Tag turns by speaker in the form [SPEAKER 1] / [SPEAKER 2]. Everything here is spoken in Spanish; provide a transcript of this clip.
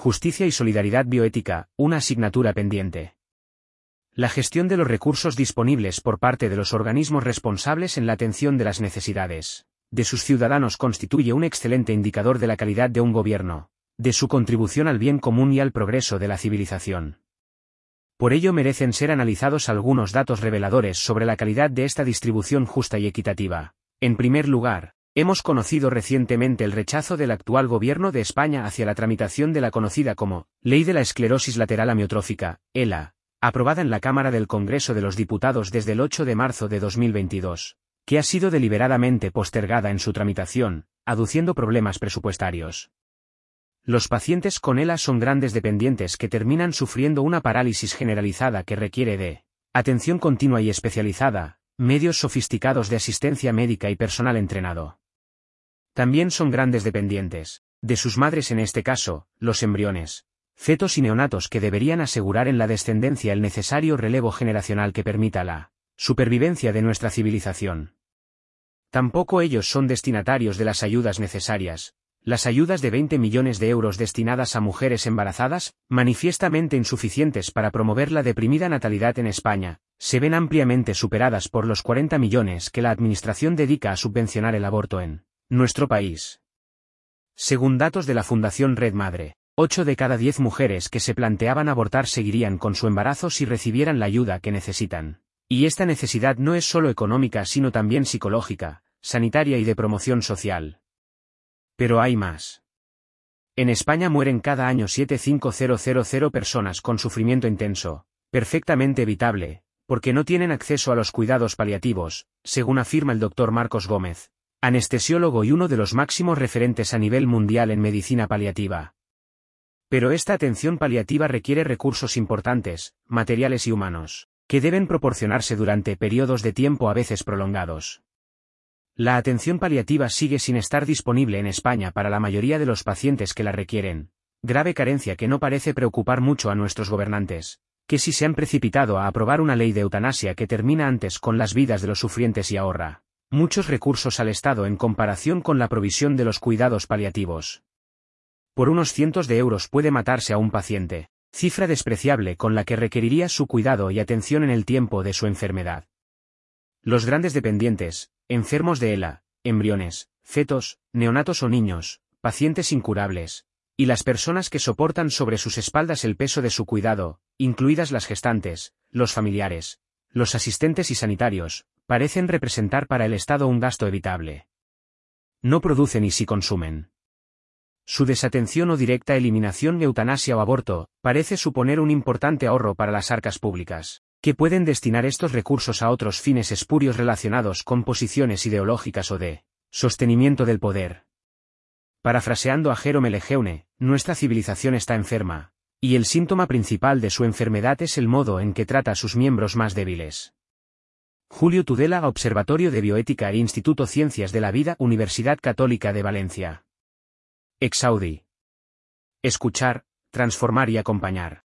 [SPEAKER 1] Justicia y solidaridad bioética, una asignatura pendiente. La gestión de los recursos disponibles por parte de los organismos responsables en la atención de las necesidades de sus ciudadanos constituye un excelente indicador de la calidad de un gobierno, de su contribución al bien común y al progreso de la civilización. Por ello merecen ser analizados algunos datos reveladores sobre la calidad de esta distribución justa y equitativa. En primer lugar, hemos conocido recientemente el rechazo del actual gobierno de España hacia la tramitación de la conocida como Ley de la Esclerosis Lateral Amiotrófica, ELA, aprobada en la Cámara del Congreso de los Diputados desde el 8 de marzo de 2022, que ha sido deliberadamente postergada en su tramitación, aduciendo problemas presupuestarios. Los pacientes con ELA son grandes dependientes que terminan sufriendo una parálisis generalizada que requiere de atención continua y especializada, medios sofisticados de asistencia médica y personal entrenado. También son grandes dependientes de sus madres, en este caso, los embriones, fetos y neonatos, que deberían asegurar en la descendencia el necesario relevo generacional que permita la supervivencia de nuestra civilización. Tampoco ellos son destinatarios de las ayudas necesarias. Las ayudas de 20 millones de euros destinadas a mujeres embarazadas, manifiestamente insuficientes para promover la deprimida natalidad en España, se ven ampliamente superadas por los 40 millones que la Administración dedica a subvencionar el aborto en nuestro país. Según datos de la Fundación Red Madre, 8 de cada 10 mujeres que se planteaban abortar seguirían con su embarazo si recibieran la ayuda que necesitan. Y esta necesidad no es solo económica, sino también psicológica, sanitaria y de promoción social. Pero hay más. En España mueren cada año 7.500 personas con sufrimiento intenso, perfectamente evitable, porque no tienen acceso a los cuidados paliativos, según afirma el Dr. Marcos Gómez, anestesiólogo y uno de los máximos referentes a nivel mundial en medicina paliativa. Pero esta atención paliativa requiere recursos importantes, materiales y humanos, que deben proporcionarse durante periodos de tiempo a veces prolongados. La atención paliativa sigue sin estar disponible en España para la mayoría de los pacientes que la requieren, grave carencia que no parece preocupar mucho a nuestros gobernantes, que sí se han precipitado a aprobar una ley de eutanasia que termina antes con las vidas de los sufrientes y ahorra muchos recursos al Estado en comparación con la provisión de los cuidados paliativos. Por unos cientos de euros puede matarse a un paciente, cifra despreciable con la que requeriría su cuidado y atención en el tiempo de su enfermedad. Los grandes dependientes, enfermos de ELA, embriones, fetos, neonatos o niños, pacientes incurables, y las personas que soportan sobre sus espaldas el peso de su cuidado, incluidas las gestantes, los familiares, los asistentes y sanitarios, parecen representar para el Estado un gasto evitable. No producen y sí consumen. Su desatención o directa eliminación, eutanasia o aborto, parece suponer un importante ahorro para las arcas públicas, que pueden destinar estos recursos a otros fines espurios relacionados con posiciones ideológicas o de sostenimiento del poder. Parafraseando a Jerome Lejeune, nuestra civilización está enferma, y el síntoma principal de su enfermedad es el modo en que trata a sus miembros más débiles. Julio Tudela, Observatorio de Bioética e Instituto Ciencias de la Vida, Universidad Católica de Valencia. Exaudi. Escuchar, transformar y acompañar.